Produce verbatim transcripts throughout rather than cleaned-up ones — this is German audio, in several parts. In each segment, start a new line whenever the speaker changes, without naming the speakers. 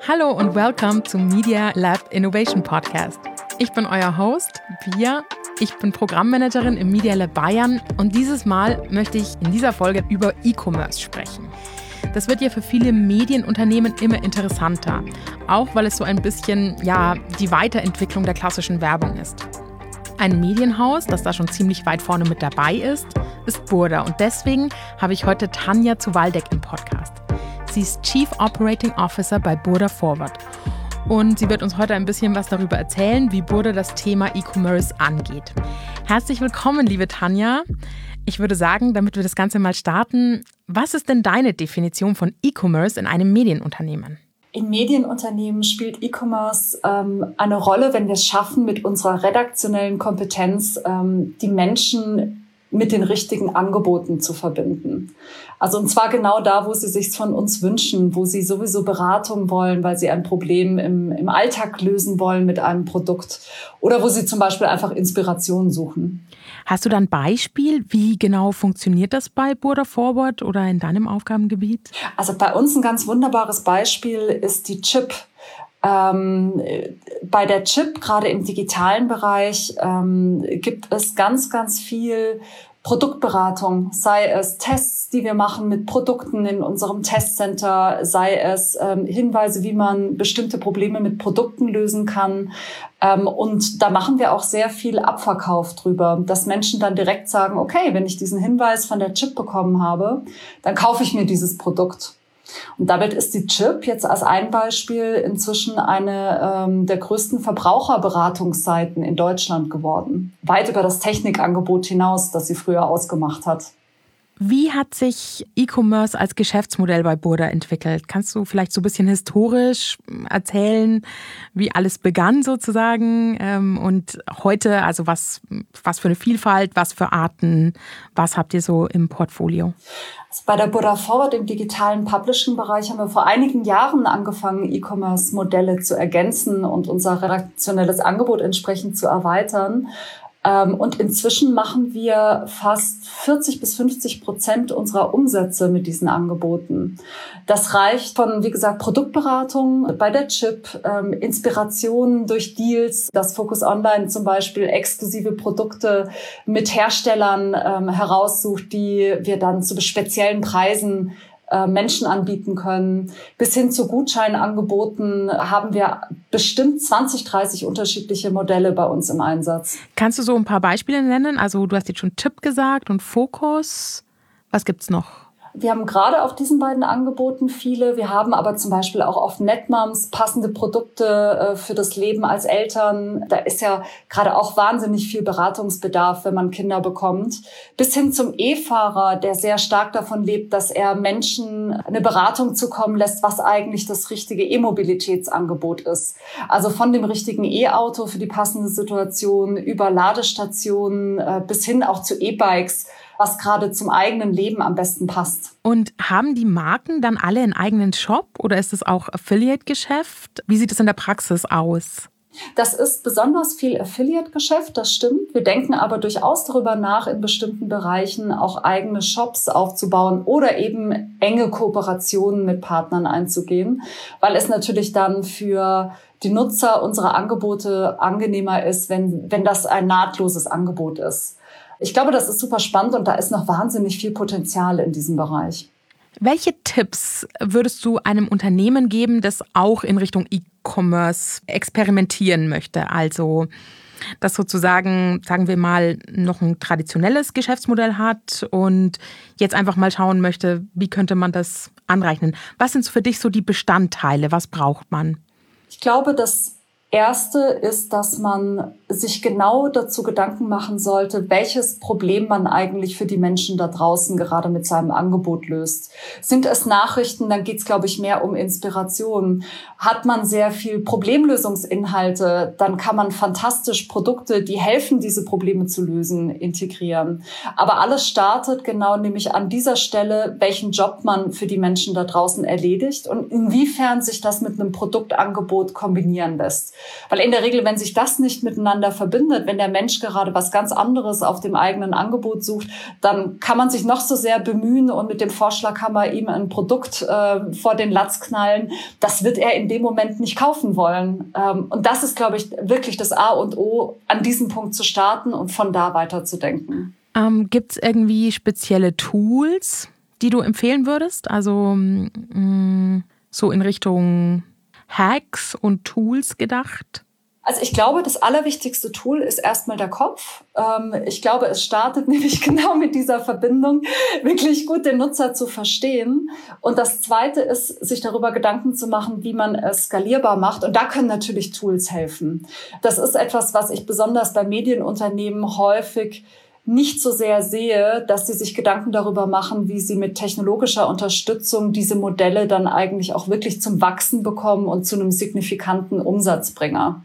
Hallo und welcome zum Media Lab Innovation Podcast. Ich bin euer Host, Pia. Ich bin Programmmanagerin im Media Lab Bayern und dieses Mal möchte ich in dieser Folge über E-Commerce sprechen. Das wird ja für viele Medienunternehmen immer interessanter, auch weil es so ein bisschen, ja, die Weiterentwicklung der klassischen Werbung ist. Ein Medienhaus, das da schon ziemlich weit vorne mit dabei ist, ist Burda und deswegen habe ich heute Tanja zu Waldeck im Podcast. Sie ist Chief Operating Officer bei Burda Forward und sie wird uns heute ein bisschen was darüber erzählen, wie Burda das Thema E-Commerce angeht. Herzlich willkommen, liebe Tanja. Ich würde sagen, damit wir das Ganze mal starten, was ist denn deine Definition von E-Commerce in einem Medienunternehmen?
In Medienunternehmen spielt E-Commerce ähm, eine Rolle, wenn wir es schaffen, mit unserer redaktionellen Kompetenz ähm, die Menschen mit den richtigen Angeboten zu verbinden. Also und zwar genau da, wo sie sich von uns wünschen, wo sie sowieso Beratung wollen, weil sie ein Problem im, im Alltag lösen wollen mit einem Produkt oder wo sie zum Beispiel einfach Inspiration suchen.
Hast du da ein Beispiel, wie genau funktioniert das bei Burda Forward oder in deinem Aufgabengebiet?
Also bei uns ein ganz wunderbares Beispiel ist die Chip. Ähm, bei der Chip, gerade im digitalen Bereich, ähm, gibt es ganz, ganz viel Produktberatung, sei es Tests, die wir machen mit Produkten in unserem Testcenter, sei es ähm, Hinweise, wie man bestimmte Probleme mit Produkten lösen kann. Ähm, und da machen wir auch sehr viel Abverkauf drüber, dass Menschen dann direkt sagen, okay, wenn ich diesen Hinweis von der Chip bekommen habe, dann kaufe ich mir dieses Produkt. Und damit ist die Chip jetzt als ein Beispiel inzwischen eine ähm, der größten Verbraucherberatungsseiten in Deutschland geworden. Weit über das Technikangebot hinaus, das sie früher ausgemacht hat.
Wie hat sich E-Commerce als Geschäftsmodell bei Burda entwickelt? Kannst du vielleicht so ein bisschen historisch erzählen, wie alles begann sozusagen ähm, und heute, also was, was für eine Vielfalt, was für Arten, was habt ihr so im Portfolio?
Also bei der Burda Forward im digitalen Publishing-Bereich haben wir vor einigen Jahren angefangen, E-Commerce-Modelle zu ergänzen und unser redaktionelles Angebot entsprechend zu erweitern. Und inzwischen machen wir fast vierzig bis fünfzig Prozent unserer Umsätze mit diesen Angeboten. Das reicht von, wie gesagt, Produktberatung bei der Chip, ähm, Inspirationen durch Deals, dass Focus Online zum Beispiel exklusive Produkte mit Herstellern ähm, heraussucht, die wir dann zu speziellen Preisen Menschen anbieten können. Bis hin zu Gutscheinangeboten haben wir bestimmt zwanzig, dreißig unterschiedliche Modelle bei uns im Einsatz.
Kannst du so ein paar Beispiele nennen? Also du hast jetzt schon Chip gesagt und Fokus. Was gibt's noch?
Wir haben gerade auf diesen beiden Angeboten viele. Wir haben aber zum Beispiel auch auf Netmoms passende Produkte für das Leben als Eltern. Da ist ja gerade auch wahnsinnig viel Beratungsbedarf, wenn man Kinder bekommt. Bis hin zum E-Fahrer, der sehr stark davon lebt, dass er Menschen eine Beratung zukommen lässt, was eigentlich das richtige E-Mobilitätsangebot ist. Also von dem richtigen E-Auto für die passende Situation über Ladestationen bis hin auch zu E-Bikes, was gerade zum eigenen Leben am besten passt.
Und haben die Marken dann alle einen eigenen Shop oder ist es auch Affiliate-Geschäft? Wie sieht es in der Praxis aus?
Das ist besonders viel Affiliate-Geschäft, das stimmt. Wir denken aber durchaus darüber nach, in bestimmten Bereichen auch eigene Shops aufzubauen oder eben enge Kooperationen mit Partnern einzugehen, weil es natürlich dann für die Nutzer unserer Angebote angenehmer ist, wenn, wenn das ein nahtloses Angebot ist. Ich glaube, das ist super spannend und da ist noch wahnsinnig viel Potenzial in diesem Bereich.
Welche Tipps würdest du einem Unternehmen geben, das auch in Richtung E-Commerce experimentieren möchte? Also das sozusagen, sagen wir mal, noch ein traditionelles Geschäftsmodell hat und jetzt einfach mal schauen möchte, wie könnte man das anrechnen? Was sind für dich so die Bestandteile? Was braucht man?
Ich glaube, dass Erste ist, dass man sich genau dazu Gedanken machen sollte, welches Problem man eigentlich für die Menschen da draußen gerade mit seinem Angebot löst. Sind es Nachrichten, dann geht es, glaube ich, mehr um Inspiration. Hat man sehr viel Problemlösungsinhalte, dann kann man fantastisch Produkte, die helfen, diese Probleme zu lösen, integrieren. Aber alles startet genau nämlich an dieser Stelle, welchen Job man für die Menschen da draußen erledigt und inwiefern sich das mit einem Produktangebot kombinieren lässt. Weil in der Regel, wenn sich das nicht miteinander verbindet, wenn der Mensch gerade was ganz anderes auf dem eigenen Angebot sucht, dann kann man sich noch so sehr bemühen und mit dem Vorschlaghammer ihm ein Produkt äh, vor den Latz knallen. Das wird er in dem Moment nicht kaufen wollen. Ähm, und das ist, glaube ich, wirklich das A und O, an diesem Punkt zu starten und von da weiter zu denken.
Ähm, gibt es irgendwie spezielle Tools, die du empfehlen würdest? Also mh, so in Richtung Hacks und Tools gedacht?
Also ich glaube, das allerwichtigste Tool ist erstmal der Kopf. Ich glaube, es startet nämlich genau mit dieser Verbindung, wirklich gut den Nutzer zu verstehen. Und das Zweite ist, sich darüber Gedanken zu machen, wie man es skalierbar macht. Und da können natürlich Tools helfen. Das ist etwas, was ich besonders bei Medienunternehmen häufig nicht so sehr sehe, dass sie sich Gedanken darüber machen, wie sie mit technologischer Unterstützung diese Modelle dann eigentlich auch wirklich zum Wachsen bekommen und zu einem signifikanten Umsatzbringer.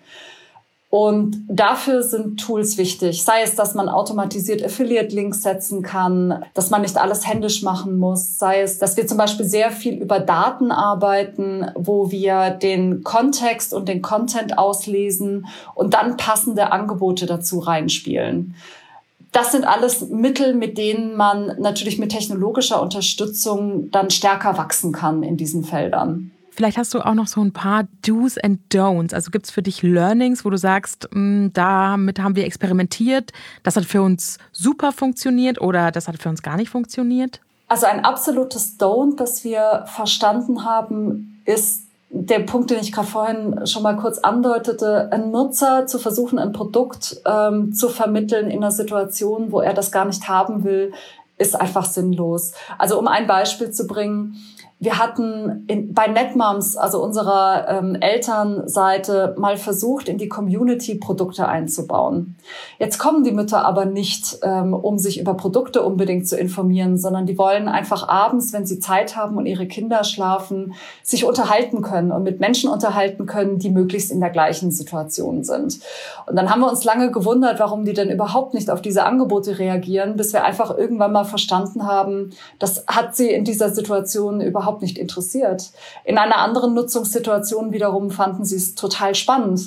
Und dafür sind Tools wichtig. Sei es, dass man automatisiert Affiliate-Links setzen kann, dass man nicht alles händisch machen muss. Sei es, dass wir zum Beispiel sehr viel über Daten arbeiten, wo wir den Kontext und den Content auslesen und dann passende Angebote dazu reinspielen. Das sind alles Mittel, mit denen man natürlich mit technologischer Unterstützung dann stärker wachsen kann in diesen Feldern.
Vielleicht hast du auch noch so ein paar Do's and Don'ts. Also gibt es für dich Learnings, wo du sagst, mh, damit haben wir experimentiert, das hat für uns super funktioniert oder das hat für uns gar nicht funktioniert?
Also ein absolutes Don't, das wir verstanden haben, ist der Punkt, den ich gerade vorhin schon mal kurz andeutete, ein Nutzer zu versuchen, ein Produkt ähm, zu vermitteln in einer Situation, wo er das gar nicht haben will, ist einfach sinnlos. Also um ein Beispiel zu bringen, wir hatten in, bei Netmoms, also unserer ähm, Elternseite, mal versucht, in die Community Produkte einzubauen. Jetzt kommen die Mütter aber nicht, ähm, um sich über Produkte unbedingt zu informieren, sondern die wollen einfach abends, wenn sie Zeit haben und ihre Kinder schlafen, sich unterhalten können und mit Menschen unterhalten können, die möglichst in der gleichen Situation sind. Und dann haben wir uns lange gewundert, warum die denn überhaupt nicht auf diese Angebote reagieren, bis wir einfach irgendwann mal verstanden haben, das hat sie in dieser Situation überhaupt nicht interessiert. In einer anderen Nutzungssituation wiederum fanden sie es total spannend.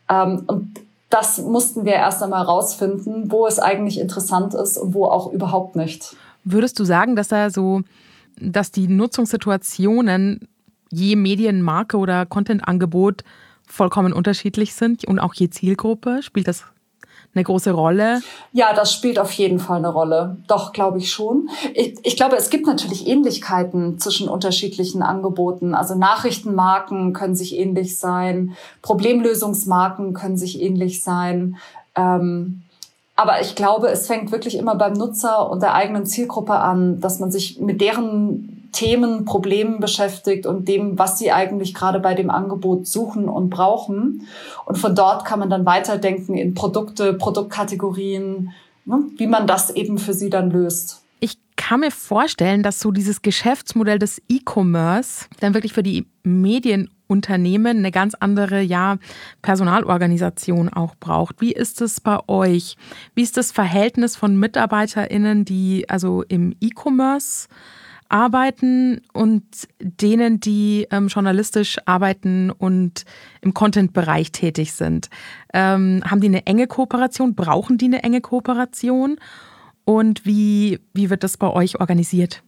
Und das mussten wir erst einmal rausfinden, wo es eigentlich interessant ist und wo auch überhaupt nicht.
Würdest du sagen, dass da so, dass die Nutzungssituationen je Medienmarke oder Content-Angebot vollkommen unterschiedlich sind und auch je Zielgruppe? Spielt das eine große Rolle?
Ja, das spielt auf jeden Fall eine Rolle. Doch, glaube ich schon. Ich, ich glaube, es gibt natürlich Ähnlichkeiten zwischen unterschiedlichen Angeboten. Also Nachrichtenmarken können sich ähnlich sein, Problemlösungsmarken können sich ähnlich sein. Ähm, aber ich glaube, es fängt wirklich immer beim Nutzer und der eigenen Zielgruppe an, dass man sich mit deren Themen, Problemen beschäftigt und dem, was sie eigentlich gerade bei dem Angebot suchen und brauchen. Und von dort kann man dann weiterdenken in Produkte, Produktkategorien, ne, wie man das eben für sie dann löst.
Ich kann mir vorstellen, dass so dieses Geschäftsmodell des E-Commerce dann wirklich für die Medienunternehmen eine ganz andere, ja, Personalorganisation auch braucht. Wie ist es bei euch? Wie ist das Verhältnis von MitarbeiterInnen, die also im E-Commerce arbeiten und denen, die ähm, journalistisch arbeiten und im Content-Bereich tätig sind? Ähm, haben die eine enge Kooperation? Brauchen die eine enge Kooperation? Und wie, wie wird das bei euch organisiert?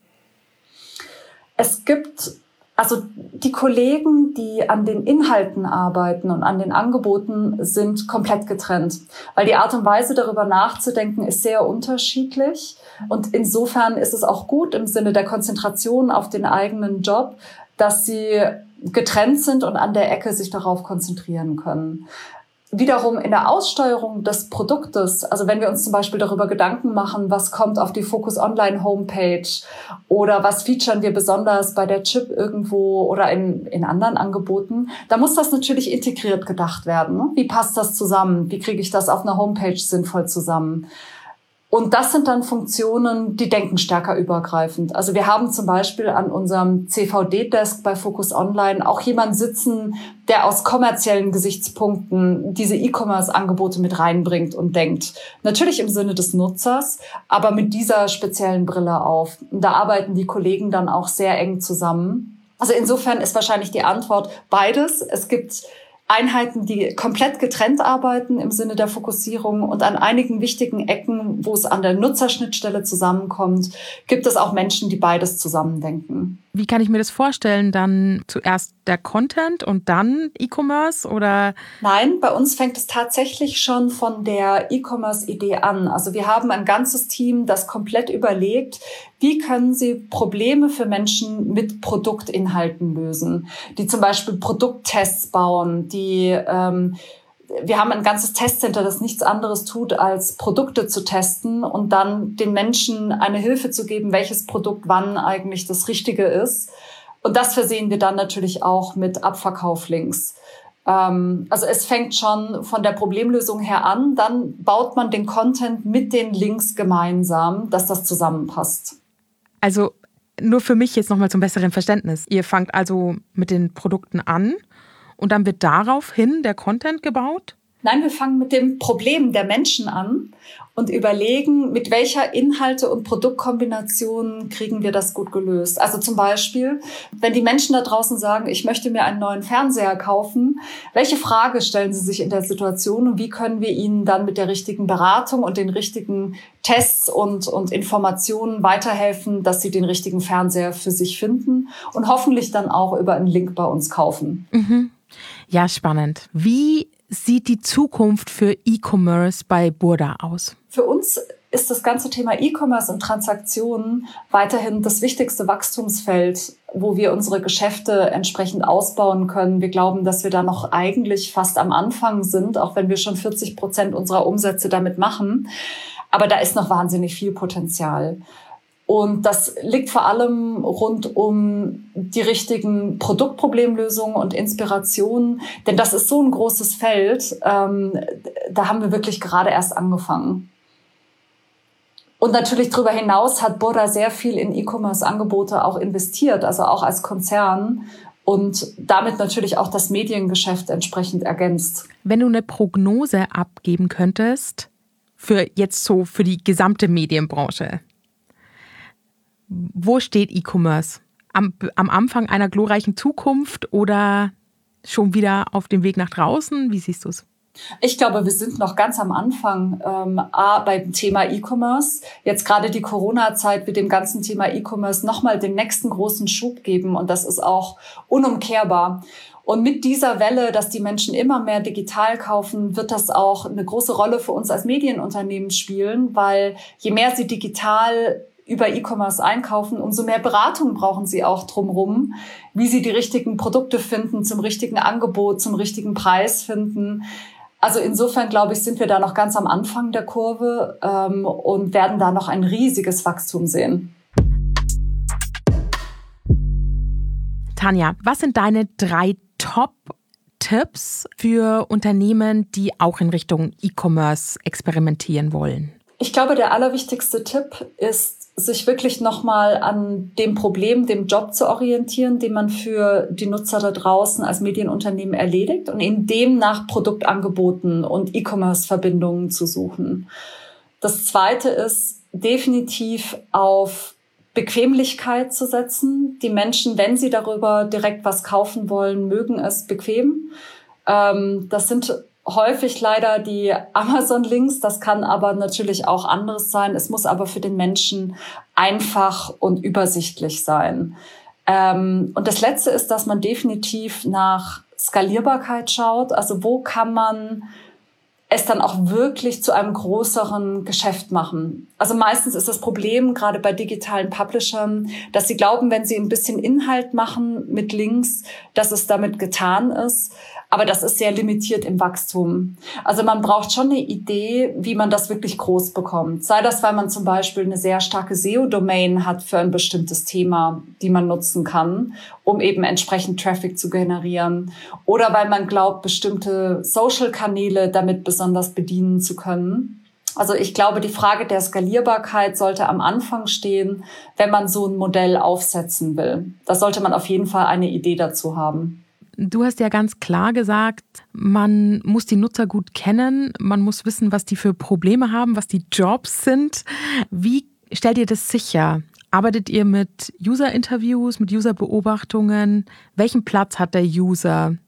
Es gibt also die Kollegen, die an den Inhalten arbeiten und an den Angeboten, sind komplett getrennt. Weil die Art und Weise, darüber nachzudenken, ist sehr unterschiedlich. Und insofern ist es auch gut im Sinne der Konzentration auf den eigenen Job, dass sie getrennt sind und an der Ecke sich darauf konzentrieren können. Wiederum in der Aussteuerung des Produktes, also wenn wir uns zum Beispiel darüber Gedanken machen, was kommt auf die Focus Online Homepage oder was featuren wir besonders bei der Chip irgendwo oder in, in anderen Angeboten, da muss das natürlich integriert gedacht werden. Wie passt das zusammen? Wie kriege ich das auf einer Homepage sinnvoll zusammen? Und das sind dann Funktionen, die denken stärker übergreifend. Also wir haben zum Beispiel an unserem C V D-Desk bei Focus Online auch jemanden sitzen, der aus kommerziellen Gesichtspunkten diese E-Commerce-Angebote mit reinbringt und denkt. Natürlich im Sinne des Nutzers, aber mit dieser speziellen Brille auf. Und da arbeiten die Kollegen dann auch sehr eng zusammen. Also insofern ist wahrscheinlich die Antwort beides. Es gibt Einheiten, die komplett getrennt arbeiten im Sinne der Fokussierung, und an einigen wichtigen Ecken, wo es an der Nutzerschnittstelle zusammenkommt, gibt es auch Menschen, die beides zusammendenken.
Wie kann ich mir das vorstellen? Dann zuerst der Content und dann E-Commerce oder?
Nein, bei uns fängt es tatsächlich schon von der E-Commerce-Idee an. Also wir haben ein ganzes Team, das komplett überlegt, wie können sie Probleme für Menschen mit Produktinhalten lösen, die zum Beispiel Produkttests bauen, die ähm, wir haben ein ganzes Testcenter, das nichts anderes tut, als Produkte zu testen und dann den Menschen eine Hilfe zu geben, welches Produkt wann eigentlich das Richtige ist. Und das versehen wir dann natürlich auch mit Abverkauflinks. Ähm, also es fängt schon von der Problemlösung her an, dann baut man den Content mit den Links gemeinsam, dass das zusammenpasst.
Also nur für mich jetzt nochmal zum besseren Verständnis. Ihr fangt also mit den Produkten an und dann wird daraufhin der Content gebaut?
Nein, wir fangen mit dem Problem der Menschen an und überlegen, mit welcher Inhalte- und Produktkombination kriegen wir das gut gelöst. Also zum Beispiel, wenn die Menschen da draußen sagen, ich möchte mir einen neuen Fernseher kaufen, welche Frage stellen sie sich in der Situation und wie können wir ihnen dann mit der richtigen Beratung und den richtigen Tests und, und Informationen weiterhelfen, dass sie den richtigen Fernseher für sich finden und hoffentlich dann auch über einen Link bei uns kaufen.
Mhm. Ja, spannend. Wie sieht die Zukunft für E-Commerce bei Burda aus?
Für uns ist das ganze Thema E-Commerce und Transaktionen weiterhin das wichtigste Wachstumsfeld, wo wir unsere Geschäfte entsprechend ausbauen können. Wir glauben, dass wir da noch eigentlich fast am Anfang sind, auch wenn wir schon vierzig Prozent unserer Umsätze damit machen. Aber da ist noch wahnsinnig viel Potenzial. Und das liegt vor allem rund um die richtigen Produktproblemlösungen und Inspirationen. Denn das ist so ein großes Feld. Ähm, da haben wir wirklich gerade erst angefangen. Und natürlich darüber hinaus hat Burda sehr viel in E-Commerce-Angebote auch investiert, also auch als Konzern. Und damit natürlich auch das Mediengeschäft entsprechend ergänzt.
Wenn du eine Prognose abgeben könntest, für jetzt so für die gesamte Medienbranche, wo steht E-Commerce? Am, am Anfang einer glorreichen Zukunft oder schon wieder auf dem Weg nach draußen? Wie siehst du es?
Ich glaube, wir sind noch ganz am Anfang ähm, A, beim Thema E-Commerce. Jetzt gerade die Corona-Zeit wird dem ganzen Thema E-Commerce nochmal den nächsten großen Schub geben und das ist auch unumkehrbar. Und mit dieser Welle, dass die Menschen immer mehr digital kaufen, wird das auch eine große Rolle für uns als Medienunternehmen spielen, weil je mehr sie digital über E-Commerce einkaufen, umso mehr Beratung brauchen sie auch drumherum, wie sie die richtigen Produkte finden, zum richtigen Angebot, zum richtigen Preis finden. Also insofern, glaube ich, sind wir da noch ganz am Anfang der Kurve ähm, und werden da noch ein riesiges Wachstum sehen.
Tanja, was sind deine drei Top-Tipps für Unternehmen, die auch in Richtung E-Commerce experimentieren wollen?
Ich glaube, der allerwichtigste Tipp ist, sich wirklich nochmal an dem Problem, dem Job zu orientieren, den man für die Nutzer da draußen als Medienunternehmen erledigt und in dem nach Produktangeboten und E-Commerce-Verbindungen zu suchen. Das Zweite ist definitiv auf Bequemlichkeit zu setzen. Die Menschen, wenn sie darüber direkt was kaufen wollen, mögen es bequem. Ähm, das sind häufig leider die Amazon-Links, das kann aber natürlich auch anderes sein. Es muss aber für den Menschen einfach und übersichtlich sein. Ähm, und das Letzte ist, dass man definitiv nach Skalierbarkeit schaut. Also wo kann man es dann auch wirklich zu einem größeren Geschäft machen. Also meistens ist das Problem, gerade bei digitalen Publishern, dass sie glauben, wenn sie ein bisschen Inhalt machen mit Links, dass es damit getan ist. Aber das ist sehr limitiert im Wachstum. Also man braucht schon eine Idee, wie man das wirklich groß bekommt. Sei das, weil man zum Beispiel eine sehr starke S E O-Domain hat für ein bestimmtes Thema, die man nutzen kann, um eben entsprechend Traffic zu generieren. Oder weil man glaubt, bestimmte Social-Kanäle damit besonders bedienen zu können. Also ich glaube, die Frage der Skalierbarkeit sollte am Anfang stehen, wenn man so ein Modell aufsetzen will. Da sollte man auf jeden Fall eine Idee dazu haben.
Du hast ja ganz klar gesagt, man muss die Nutzer gut kennen, man muss wissen, was die für Probleme haben, was die Jobs sind. Wie stellt ihr das sicher? Arbeitet ihr mit User-Interviews, mit User-Beobachtungen? Welchen Platz hat der User?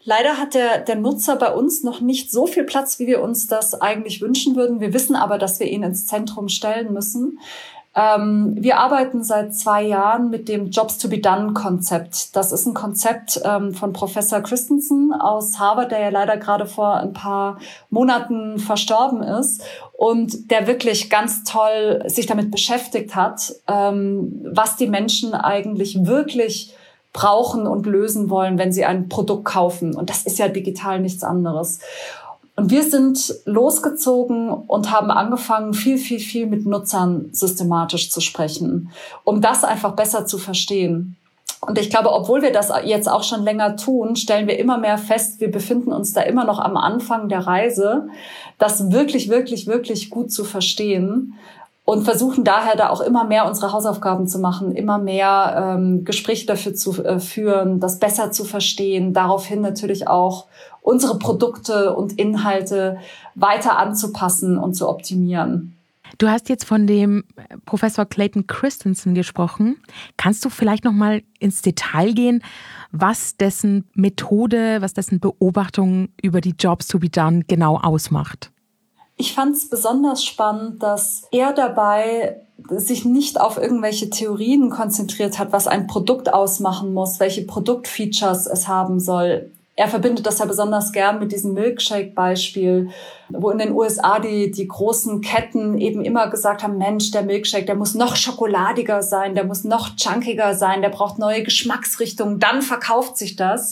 Leider hat der, der Nutzer bei uns noch nicht so viel Platz, wie wir uns das eigentlich wünschen würden. Wir wissen aber, dass wir ihn ins Zentrum stellen müssen. Ähm, wir arbeiten seit zwei Jahren mit dem Jobs-to-be-done-Konzept. Das ist ein Konzept ähm, von Professor Christensen aus Harvard, der ja leider gerade vor ein paar Monaten verstorben ist und der wirklich ganz toll sich damit beschäftigt hat, ähm, was die Menschen eigentlich wirklich brauchen und lösen wollen, wenn sie ein Produkt kaufen. Und das ist ja digital nichts anderes. Und wir sind losgezogen und haben angefangen, viel, viel, viel mit Nutzern systematisch zu sprechen, um das einfach besser zu verstehen. Und ich glaube, obwohl wir das jetzt auch schon länger tun, stellen wir immer mehr fest, wir befinden uns da immer noch am Anfang der Reise, das wirklich, wirklich, wirklich gut zu verstehen. Und versuchen daher da auch immer mehr unsere Hausaufgaben zu machen, immer mehr ähm, Gespräche dafür zu äh, führen, das besser zu verstehen, daraufhin natürlich auch unsere Produkte und Inhalte weiter anzupassen und zu optimieren.
Du hast jetzt von dem Professor Clayton Christensen gesprochen. Kannst du vielleicht noch mal ins Detail gehen, was dessen Methode, was dessen Beobachtung über die Jobs to be done genau ausmacht?
Ich fand es besonders spannend, dass er dabei sich nicht auf irgendwelche Theorien konzentriert hat, was ein Produkt ausmachen muss, welche Produktfeatures es haben soll. Er verbindet das ja besonders gern mit diesem Milkshake-Beispiel, wo in den U S A die, die großen Ketten eben immer gesagt haben, Mensch, der Milkshake, der muss noch schokoladiger sein, der muss noch chunkiger sein, der braucht neue Geschmacksrichtungen, dann verkauft sich das.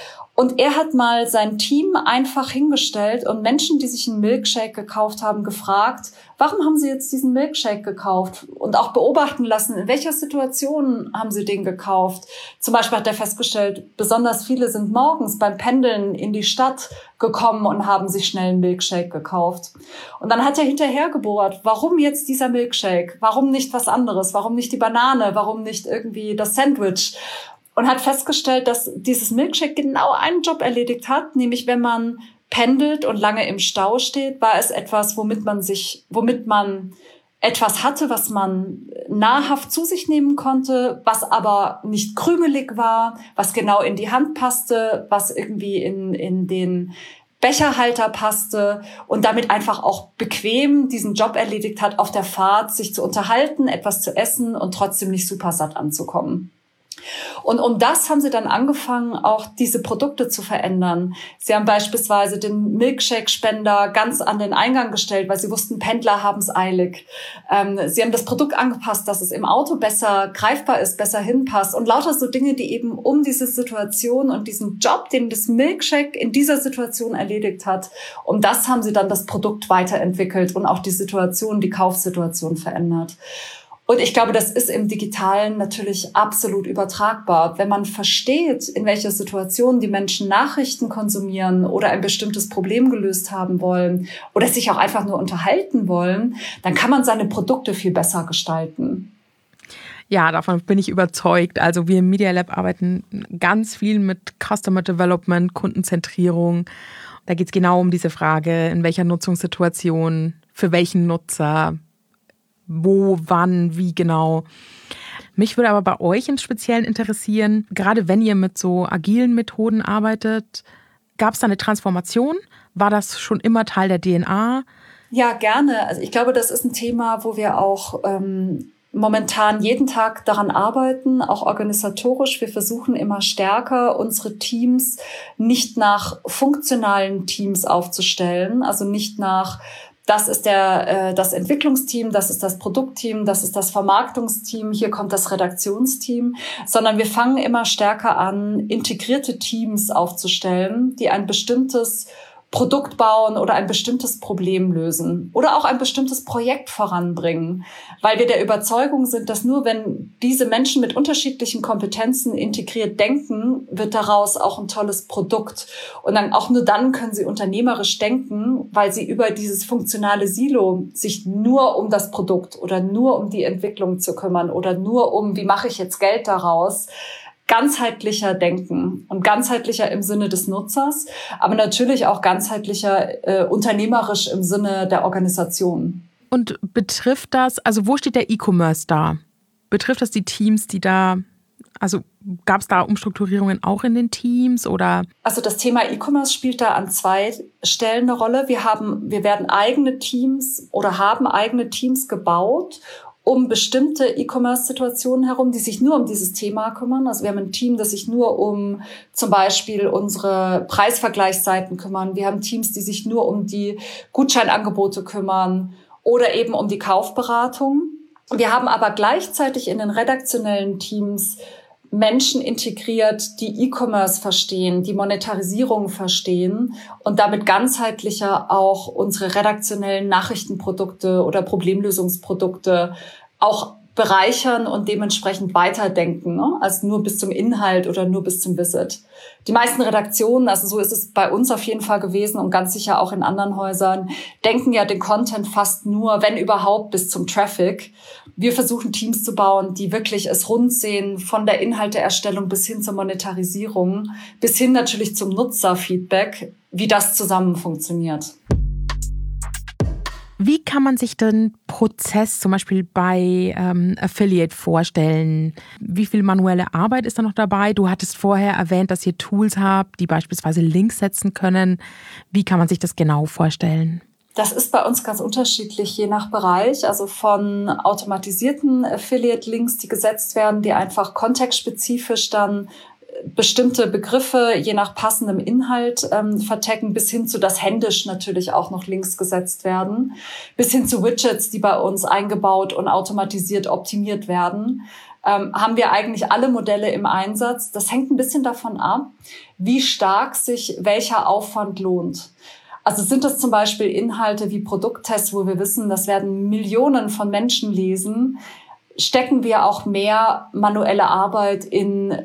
Und er hat mal sein Team einfach hingestellt und Menschen, die sich einen Milkshake gekauft haben, gefragt, warum haben sie jetzt diesen Milkshake gekauft? Und auch beobachten lassen, in welcher Situation haben sie den gekauft? Zum Beispiel hat er festgestellt, besonders viele sind morgens beim Pendeln in die Stadt gekommen und haben sich schnell einen Milkshake gekauft. Und dann hat er hinterher gebohrt, warum jetzt dieser Milkshake? Warum nicht was anderes? Warum nicht die Banane? Warum nicht irgendwie das Sandwich? Und hat festgestellt, dass dieses Milkshake genau einen Job erledigt hat, nämlich wenn man pendelt und lange im Stau steht, war es etwas, womit man sich, womit man etwas hatte, was man nahrhaft zu sich nehmen konnte, was aber nicht krümelig war, was genau in die Hand passte, was irgendwie in, in den Becherhalter passte und damit einfach auch bequem diesen Job erledigt hat, auf der Fahrt sich zu unterhalten, etwas zu essen und trotzdem nicht super satt anzukommen. Und um das haben sie dann angefangen, auch diese Produkte zu verändern. Sie haben beispielsweise den Milkshake-Spender ganz an den Eingang gestellt, weil sie wussten, Pendler haben es eilig. Ähm, sie haben das Produkt angepasst, dass es im Auto besser greifbar ist, besser hinpasst und lauter so Dinge, die eben um diese Situation und diesen Job, den das Milkshake in dieser Situation erledigt hat, um das haben sie dann das Produkt weiterentwickelt und auch die Situation, die Kaufsituation verändert. Und ich glaube, das ist im Digitalen natürlich absolut übertragbar. Wenn man versteht, in welcher Situation die Menschen Nachrichten konsumieren oder ein bestimmtes Problem gelöst haben wollen oder sich auch einfach nur unterhalten wollen, dann kann man seine Produkte viel besser gestalten.
Ja, davon bin ich überzeugt. Also wir im Media Lab arbeiten ganz viel mit Customer Development, Kundenzentrierung. Da geht es genau um diese Frage, in welcher Nutzungssituation, für welchen Nutzer, wo, wann, wie genau. Mich würde aber bei euch im Speziellen interessieren, gerade wenn ihr mit so agilen Methoden arbeitet, gab es da eine Transformation? War das schon immer Teil der D N A?
Ja, gerne. Also ich glaube, das ist ein Thema, wo wir auch ähm, momentan jeden Tag daran arbeiten, auch organisatorisch. Wir versuchen immer stärker, unsere Teams nicht nach funktionalen Teams aufzustellen, also nicht nach das ist der, äh, das Entwicklungsteam, das ist das Produktteam, das ist das Vermarktungsteam, hier kommt das Redaktionsteam, sondern wir fangen immer stärker an, integrierte Teams aufzustellen, die ein bestimmtes Produkt bauen oder ein bestimmtes Problem lösen oder auch ein bestimmtes Projekt voranbringen, weil wir der Überzeugung sind, dass nur wenn diese Menschen mit unterschiedlichen Kompetenzen integriert denken, wird daraus auch ein tolles Produkt. Und dann auch nur dann können sie unternehmerisch denken, weil sie über dieses funktionale Silo sich nur um das Produkt oder nur um die Entwicklung zu kümmern oder nur um, wie mache ich jetzt Geld daraus, ganzheitlicher denken und ganzheitlicher im Sinne des Nutzers, aber natürlich auch ganzheitlicher äh, unternehmerisch im Sinne der Organisation.
Und betrifft das, also wo steht der E-Commerce da? Betrifft das die Teams, die da Also gab es da Umstrukturierungen auch in den Teams oder?
Also das Thema E-Commerce spielt da an zwei Stellen eine Rolle. Wir haben, wir werden eigene Teams oder haben eigene Teams gebaut, um bestimmte E-Commerce-Situationen herum, die sich nur um dieses Thema kümmern. Also wir haben ein Team, das sich nur um zum Beispiel unsere Preisvergleichsseiten kümmern. Wir haben Teams, die sich nur um die Gutscheinangebote kümmern oder eben um die Kaufberatung. Wir haben aber gleichzeitig in den redaktionellen Teams Menschen integriert, die E-Commerce verstehen, die Monetarisierung verstehen und damit ganzheitlicher auch unsere redaktionellen Nachrichtenprodukte oder Problemlösungsprodukte auch bereichern und dementsprechend weiterdenken, ne? Als nur bis zum Inhalt oder nur bis zum Visit. Die meisten Redaktionen, also so ist es bei uns auf jeden Fall gewesen und ganz sicher auch in anderen Häusern, denken ja den Content fast nur, wenn überhaupt, bis zum Traffic. Wir versuchen Teams zu bauen, die wirklich es rund sehen, von der Inhalteerstellung bis hin zur Monetarisierung, bis hin natürlich zum Nutzerfeedback, wie das zusammen funktioniert.
Wie kann man sich den Prozess zum Beispiel bei ähm, Affiliate vorstellen? Wie viel manuelle Arbeit ist da noch dabei? Du hattest vorher erwähnt, dass ihr Tools habt, die beispielsweise Links setzen können. Wie kann man sich das genau vorstellen?
Das ist bei uns ganz unterschiedlich, je nach Bereich. Also von automatisierten Affiliate-Links, die gesetzt werden, die einfach kontextspezifisch dann bestimmte Begriffe je nach passendem Inhalt ähm, vertecken, bis hin zu, dass händisch natürlich auch noch Links gesetzt werden, bis hin zu Widgets, die bei uns eingebaut und automatisiert optimiert werden, ähm, haben wir eigentlich alle Modelle im Einsatz. Das hängt ein bisschen davon ab, wie stark sich welcher Aufwand lohnt. Also sind das zum Beispiel Inhalte wie Produkttests, wo wir wissen, das werden Millionen von Menschen lesen, stecken wir auch mehr manuelle Arbeit in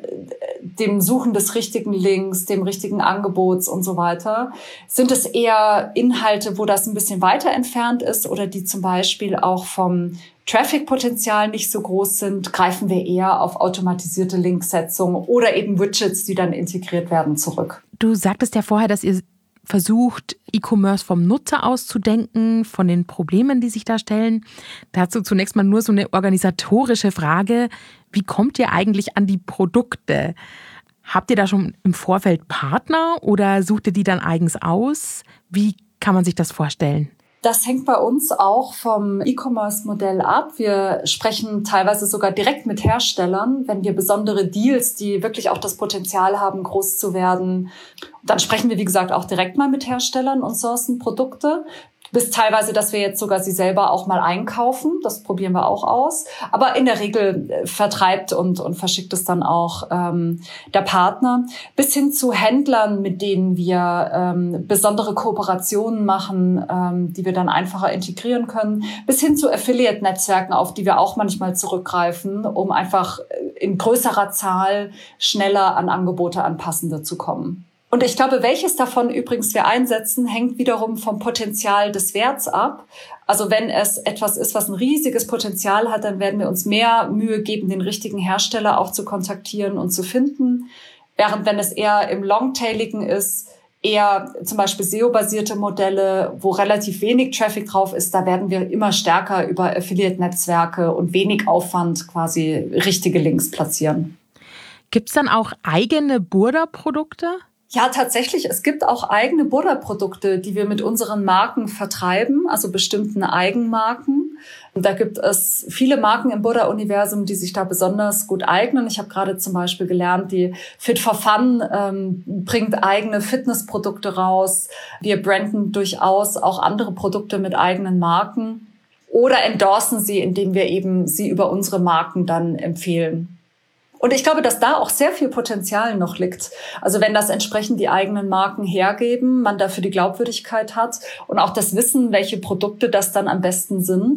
dem Suchen des richtigen Links, dem richtigen Angebots und so weiter. Sind es eher Inhalte, wo das ein bisschen weiter entfernt ist oder die zum Beispiel auch vom Traffic-Potenzial nicht so groß sind, greifen wir eher auf automatisierte Linksetzung oder eben Widgets, die dann integriert werden, zurück.
Du sagtest ja vorher, dass ihr versucht, E-Commerce vom Nutzer aus zu denken, von den Problemen, die sich da stellen. Dazu zunächst mal nur so eine organisatorische Frage. Wie kommt ihr eigentlich an die Produkte? Habt ihr da schon im Vorfeld Partner oder sucht ihr die dann eigens aus? Wie kann man sich das vorstellen?
Das hängt bei uns auch vom E-Commerce-Modell ab. Wir sprechen teilweise sogar direkt mit Herstellern, wenn wir besondere Deals, die wirklich auch das Potenzial haben, groß zu werden. Dann sprechen wir, wie gesagt, auch direkt mal mit Herstellern und sourcen Produkte. Bis teilweise, dass wir jetzt sogar sie selber auch mal einkaufen. Das probieren wir auch aus. Aber in der Regel vertreibt und, und verschickt es dann auch ähm, der Partner. Bis hin zu Händlern, mit denen wir ähm, besondere Kooperationen machen, ähm, die wir dann einfacher integrieren können. Bis hin zu Affiliate-Netzwerken, auf die wir auch manchmal zurückgreifen, um einfach in größerer Zahl schneller an Angebote, an passende zu kommen. Und ich glaube, welches davon übrigens wir einsetzen, hängt wiederum vom Potenzial des Werts ab. Also wenn es etwas ist, was ein riesiges Potenzial hat, dann werden wir uns mehr Mühe geben, den richtigen Hersteller auch zu kontaktieren und zu finden. Während wenn es eher im Longtailigen ist, eher zum Beispiel S E O-basierte Modelle, wo relativ wenig Traffic drauf ist, da werden wir immer stärker über Affiliate-Netzwerke und wenig Aufwand quasi richtige Links platzieren.
Gibt es dann auch eigene Burda-Produkte?
Ja, tatsächlich. Es gibt auch eigene Burda-Produkte, die wir mit unseren Marken vertreiben, also bestimmten Eigenmarken. Und da gibt es viele Marken im Burda-Universum, die sich da besonders gut eignen. Ich habe gerade zum Beispiel gelernt, die Fit for Fun ähm, bringt eigene Fitnessprodukte raus. Wir branden durchaus auch andere Produkte mit eigenen Marken oder endorsen sie, indem wir eben sie über unsere Marken dann empfehlen. Und ich glaube, dass da auch sehr viel Potenzial noch liegt. Also wenn das entsprechend die eigenen Marken hergeben, man dafür die Glaubwürdigkeit hat und auch das Wissen, welche Produkte das dann am besten sind,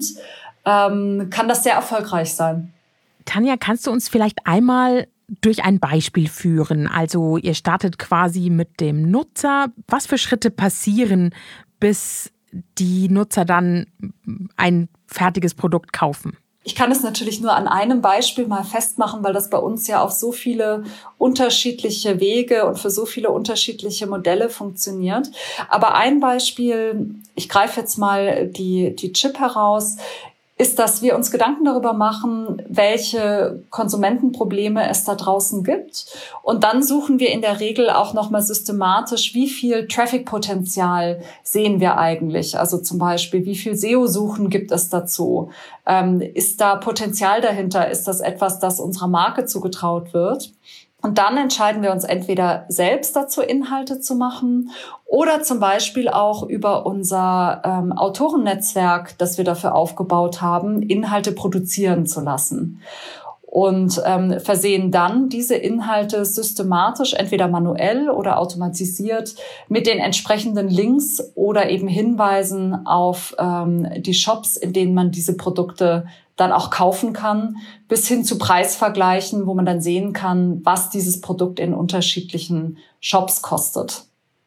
ähm, kann das sehr erfolgreich sein.
Tanja, kannst du uns vielleicht einmal durch ein Beispiel führen? Also ihr startet quasi mit dem Nutzer. Was für Schritte passieren, bis die Nutzer dann ein fertiges Produkt kaufen?
Ich kann es natürlich nur an einem Beispiel mal festmachen, weil das bei uns ja auf so viele unterschiedliche Wege und für so viele unterschiedliche Modelle funktioniert. Aber ein Beispiel, ich greife jetzt mal die, die Chip heraus. ist, dass wir uns Gedanken darüber machen, welche Konsumentenprobleme es da draußen gibt. Und dann suchen wir in der Regel auch nochmal systematisch, wie viel Traffic-Potenzial sehen wir eigentlich? Also zum Beispiel, wie viel S E O-Suchen gibt es dazu? Ähm, ist da Potenzial dahinter? Ist das etwas, das unserer Marke zugetraut wird? Und dann entscheiden wir uns entweder selbst dazu, Inhalte zu machen oder zum Beispiel auch über unser ähm, Autorennetzwerk, das wir dafür aufgebaut haben, Inhalte produzieren zu lassen. Und ähm, versehen dann diese Inhalte systematisch, entweder manuell oder automatisiert, mit den entsprechenden Links oder eben Hinweisen auf ähm, die Shops, in denen man diese Produkte dann auch kaufen kann, bis hin zu Preisvergleichen, wo man dann sehen kann, was dieses Produkt in unterschiedlichen Shops kostet.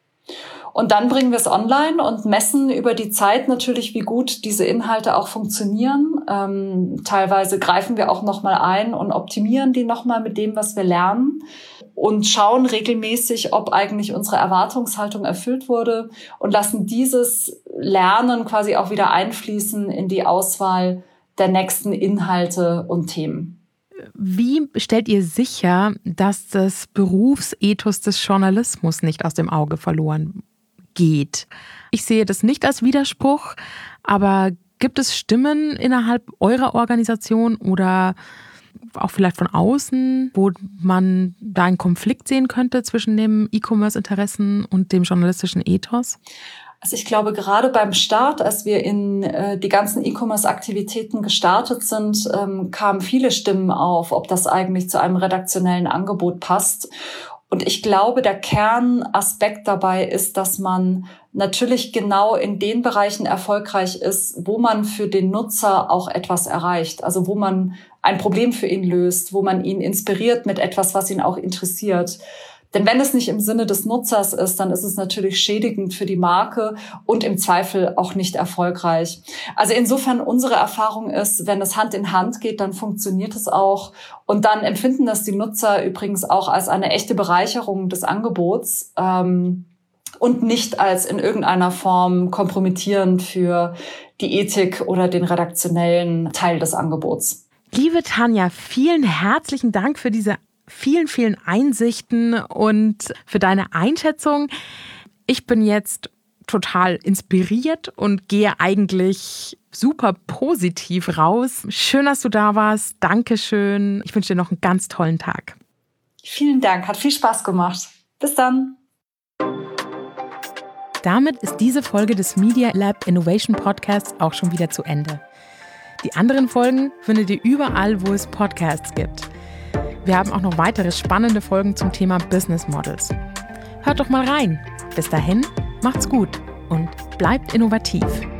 Und dann bringen wir es online und messen über die Zeit natürlich, wie gut diese Inhalte auch funktionieren. Ähm, teilweise greifen wir auch nochmal ein und optimieren die nochmal mit dem, was wir lernen. Und schauen regelmäßig, ob eigentlich unsere Erwartungshaltung erfüllt wurde und lassen dieses Lernen quasi auch wieder einfließen in die Auswahl der nächsten Inhalte und Themen.
Wie stellt ihr sicher, dass das Berufsethos des Journalismus nicht aus dem Auge verloren geht? Ich sehe das nicht als Widerspruch, aber gibt es Stimmen innerhalb eurer Organisation oder auch vielleicht von außen, wo man da einen Konflikt sehen könnte zwischen dem E-Commerce-Interessen und dem journalistischen Ethos?
Also ich glaube, gerade beim Start, als wir in äh, die ganzen E-Commerce-Aktivitäten gestartet sind, ähm, kamen viele Stimmen auf, ob das eigentlich zu einem redaktionellen Angebot passt. Und ich glaube, der Kernaspekt dabei ist, dass man natürlich genau in den Bereichen erfolgreich ist, wo man für den Nutzer auch etwas erreicht. Also wo man ein Problem für ihn löst, wo man ihn inspiriert mit etwas, was ihn auch interessiert. Denn wenn es nicht im Sinne des Nutzers ist, dann ist es natürlich schädigend für die Marke und im Zweifel auch nicht erfolgreich. Also insofern unsere Erfahrung ist, wenn es Hand in Hand geht, dann funktioniert es auch. Und dann empfinden das die Nutzer übrigens auch als eine echte Bereicherung des Angebots ähm, und nicht als in irgendeiner Form kompromittierend für die Ethik oder den redaktionellen Teil des Angebots.
Liebe Tanja, vielen herzlichen Dank für diese vielen, vielen Einsichten und für deine Einschätzung. Ich bin jetzt total inspiriert und gehe eigentlich super positiv raus. Schön, dass du da warst. Dankeschön. Ich wünsche dir noch einen ganz tollen Tag.
Vielen Dank. Hat viel Spaß gemacht. Bis dann.
Damit ist diese Folge des Media Lab Innovation Podcasts auch schon wieder zu Ende. Die anderen Folgen findet ihr überall, wo es Podcasts gibt. Wir haben auch noch weitere spannende Folgen zum Thema Business Models. Hört doch mal rein. Bis dahin, macht's gut und bleibt innovativ.